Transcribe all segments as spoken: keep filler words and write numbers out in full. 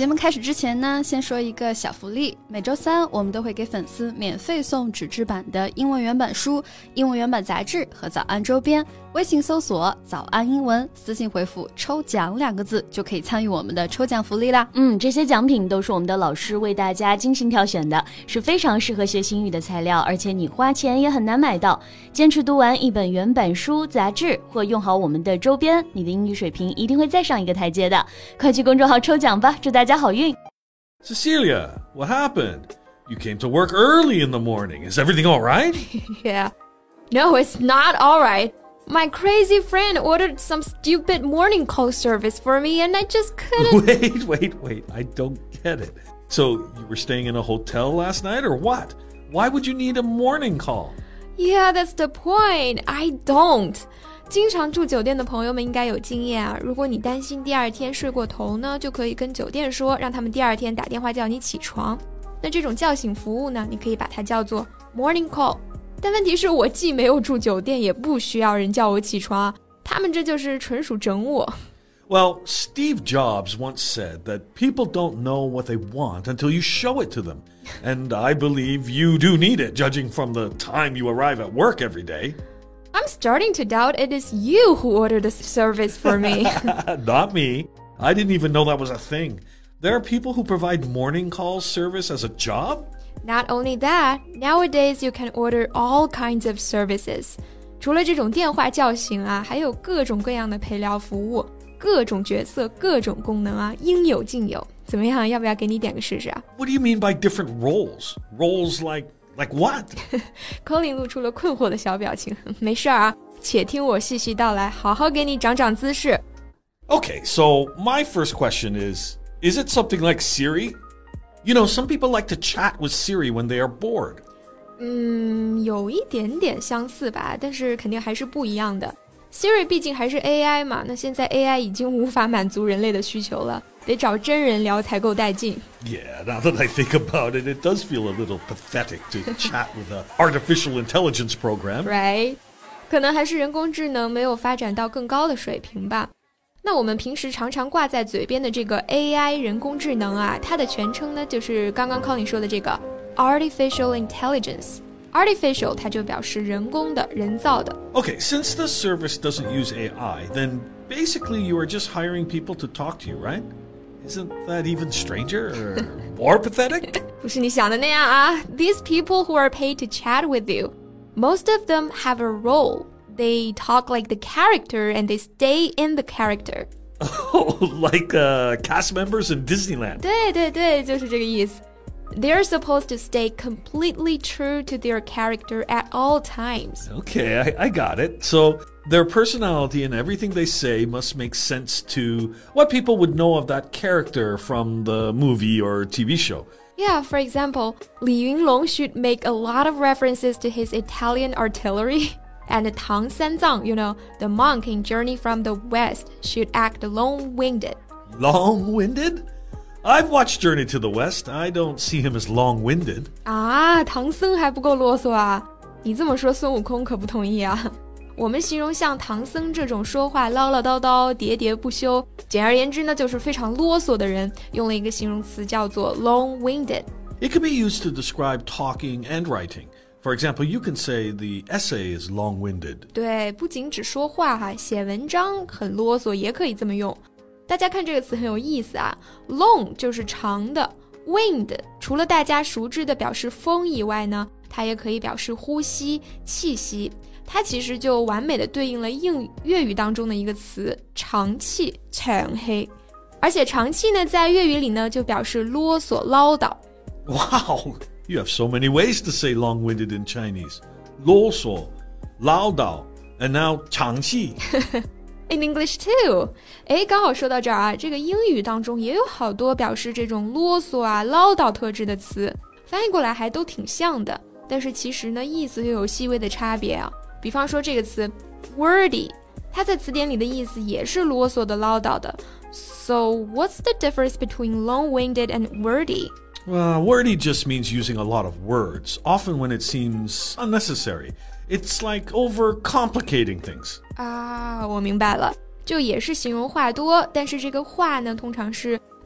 节目开始之前呢，先说一个小福利。每周三我们都会给粉丝免费送纸质版的英文原版书、英文原版杂志和早安周边。微信搜索早安英文，私信回复抽奖两个字就可以参与我们的抽奖福利啦。 嗯，这些奖品都是我们的老师为大家精心挑选的，是非常适合学习英语的材料，而且你花钱也很难买到。坚持读完一本原版书、杂志或用好我们的周边，你的英语水平一定会再上一个台阶的。快去公众号抽奖吧，祝大家好运。 Cecilia, what happened? You came to work early in the morning. Is everything all right? Yeah. No, it's not all right.My crazy friend ordered some stupid morning call service for me and I just couldn't... Wait, wait, wait. I don't get it. So you were staying in a hotel last night or what? Why would you need a morning call? Yeah, that's the point. I don't. 经常住酒店的朋友们应该有经验啊，如果你担心第二天睡过头呢，就可以跟酒店说，让他们第二天打电话叫你起床。那这种叫醒服务呢，你可以把它叫做 morning call。但问题是我既没有住酒店，也不需要人叫我起床，他们这就是纯属整我。 Well, Steve Jobs once said that people don't know what they want until you show it to them. And I believe you do need it, judging from the time you arrive at work every day. I'm starting to doubt it is you who ordered the service for me. Not me. I didn't even know that was a thing. There are people who provide morning call service as a job?Not only that, nowadays you can order all kinds of services. 除了这种电话叫醒啊，还有各种各样的陪聊服务，各种角色，各种功能啊，应有尽有。怎么样？要不要给你点个试试啊？ What do you mean by different roles? Roles like, like what? Colin 露出了困惑的小表情。没事啊，且听我细细道来，好好给你长长姿势。 Okay, so my first question is, is it something like Siri?You know, some people like to chat with Siri when they are bored. 嗯，有一点点相似吧，但是肯定还是不一样的。Siri 毕竟还是 A I 嘛，那现在 A I 已经无法满足人类的需求了，得找真人聊才够带劲。 Yeah, now that I think about it, it does feel a little pathetic to chat with an artificial intelligence program. Right? 可能还是人工智能没有发展到更高的水平吧。那我们平时常常挂在嘴边的这个 A I 人工智能啊，它的全称呢就是刚刚 Colin 说的这个 Artificial Intelligence。Artificial 它就表示人工的、人造的。 Okay, since the service doesn't use A I, then basically you are just hiring people to talk to you, right? Isn't that even stranger or more pathetic? 不是你想的那样啊。These people who are paid to chat with you, most of them have a role.They talk like the character and they stay in the character. Oh, like uh, cast members in Disneyland. 对对对，就是这个意思。They're supposed to stay completely true to their character at all times. Okay, I, I got it. So their personality and everything they say must make sense to what people would know of that character from the movie or T V show. Yeah, for example, Li Yunlong should make a lot of references to his Italian artillery.And Tang Sanzang, you know, the monk in Journey from the West, should act long-winded. Long-winded? I've watched Journey to the West. I don't see him as long-winded. 啊，唐僧还不够啰嗦啊？你这么说，孙悟空可不同意啊。我们形容像唐僧这种说话唠唠叨叨、喋喋不休，简而言之呢，就是非常啰嗦的人，用了一个形容词叫做 long-winded. It can be used to describe talking and writing.For example, you can say the essay is long-winded. 对，不仅只说话哈，写文章很啰嗦，也可以这么用。大家看这个词很有意思啊 ，long 就是长的 ，wind 除了大家熟知的表示风以外呢，它也可以表示呼吸、气息。它其实就完美的对应了英粤语当中的一个词长气、长气。而且长气呢，在粤语里呢就表示啰嗦、唠叨。 Wow!You have so many ways to say long-winded in Chinese. 啰嗦, 唠叨, and now 长气。 In English too. 诶，刚好说到这儿啊，这个英语当中也有好多表示这种啰嗦啊、唠叨特质的词，翻译过来还都挺像的，但是其实呢，意思又有细微的差别啊。比方说这个词 wordy， 它在词典里的意思也是啰嗦的、唠叨的。So what's the difference between long-winded and wordy?Well, wordy just means using a lot of words, often when it seems unnecessary. It's like overcomplicating things. 啊，我明白了，就也是形容话多，但是这个话呢，通常是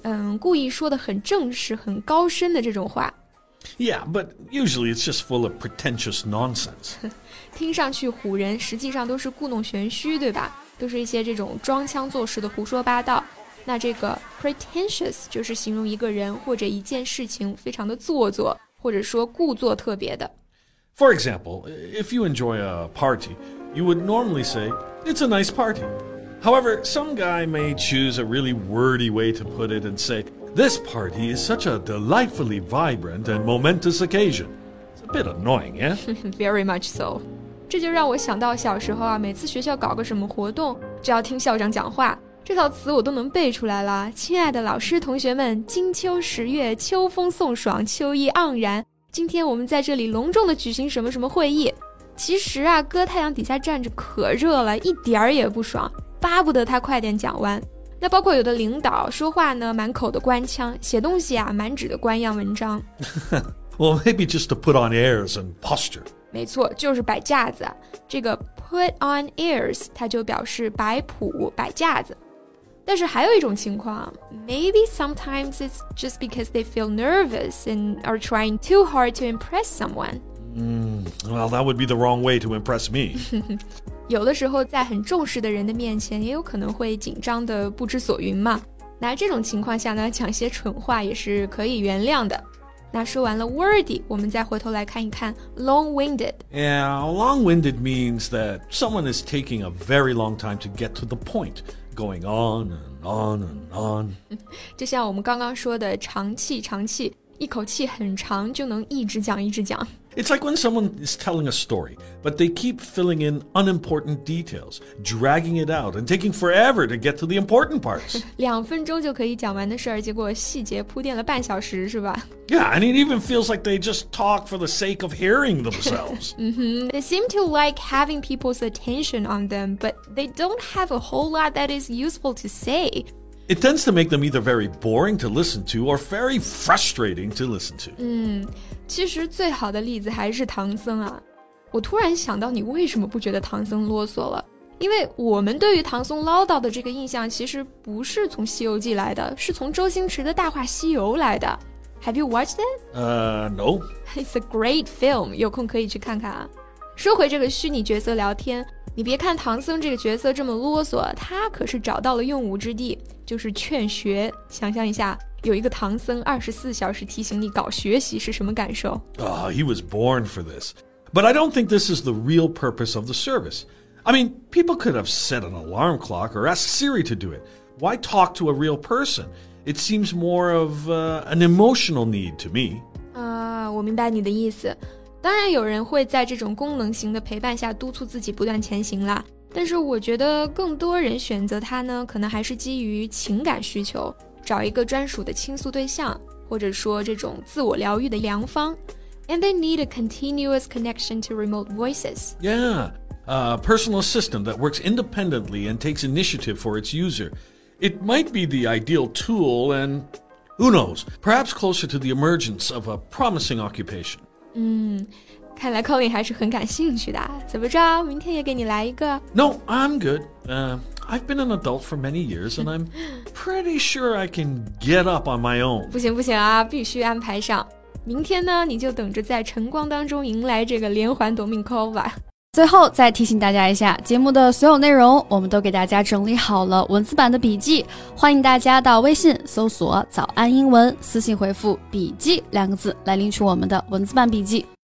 嗯，故意说的很正式、很高深的这种话。 Yeah, but usually it's just full of pretentious nonsense. 听上去唬人，实际上都是故弄玄虚，对吧？都是一些这种装腔作势的胡说八道。那这个 pretentious 就是形容一个人或者一件事情非常的做作，或者说故作特别的。 For example, if you enjoy a party, you would normally say, it's a nice party. However, some guy may choose a really wordy way to put it and say, this party is such a delightfully vibrant and momentous occasion. It's a bit annoying, yeah? Very much so. 这就让我想到小时候啊，每次学校搞个什么活动，就要听校长讲话。这套词我都能背出来了。亲爱的老师同学们，金秋十月，秋风送爽，秋意盎然。今天我们在这里隆重的举行什么什么会议。其实啊，搁太阳底下站着可热了，一点儿也不爽，巴不得他快点讲完。那包括有的领导说话呢，满口的官腔，写东西啊，满纸的官样文章。 Well, maybe just to put on airs and posture. 没错，就是摆架子。这个 put on airs 它就表示摆谱摆架子。但是还有一种情况 maybe sometimes it's just because they feel nervous and are trying too hard to impress someone. Mm, well, that would be the wrong way to impress me. 有的时候在很重视的人的面前也有可能会紧张的不知所云嘛。那这种情况下呢，讲些蠢话也是可以原谅的。那说完了 wordy， 我们再回头来看一看 long-winded. Yeah, long-winded means that someone is taking a very long time to get to the point, going on and on and on. 就像我们刚刚说的长气长气，一口气很长就能一直讲一直讲。 It's like when someone is telling a story, but they keep filling in unimportant details, dragging it out, and taking forever to get to the important parts. 两分钟就可以讲完的事儿，结果细节铺垫了半小时，是吧？ Yeah, and it even feels like they just talk for the sake of hearing themselves. 嗯哼 They seem to like having people's attention on them, but they don't have a whole lot that is useful to say. It tends to make them either very boring to listen to or very frustrating to listen to. 嗯，其实最好的例子还是唐僧啊。我突然想到，你为什么不觉得唐僧啰嗦了？因为我们对于唐僧唠叨的这个印象，其实不是从《西游记》来的，是从周星驰的《大话西游》来的。Have you watched it? Uh, no. It's a great film. 有空可以去看看啊。说回这个虚拟角色聊天，你别看唐僧这个角色这么啰嗦，他可是找到了用武之地，就是劝学。想象一下，有一个唐僧二十四小时提醒你搞学习是什么感受？ Oh, he was born for this. But I don't think this is the real purpose of the service. I mean, people could have set an alarm clock or asked Siri to do it. Why talk to a real person? It seems more of uh, an emotional need to me. 啊，我明白你的意思。当然有人会在这种功能型的陪伴下督促自己不断前行啦，但是我觉得更多人选择它呢，可能还是基于情感需求，找一个专属的倾诉对象，或者说这种自我疗愈的良方。And they need a continuous connection to remote voices. Yeah, a personal assistant that works independently and takes initiative for its user. It might be the ideal tool and, who knows, perhaps closer to the emergence of a promising occupation. 嗯，看来 Colin 还是很感兴趣的。怎么着，明天也给你来一个？ No, I'm good. Uh, I've been an adult for many years and I'm pretty sure I can get up on my own. 不行不行啊，必须安排上。明天呢，你就等着在晨光当中迎来这个连环夺命 call 吧。 最后再提醒大家一下，节目的所有内容我们都给大家整理好了文字版的笔记，欢迎大家到微信搜索早安英文，私信回复笔记两个字来领取我们的文字版笔记。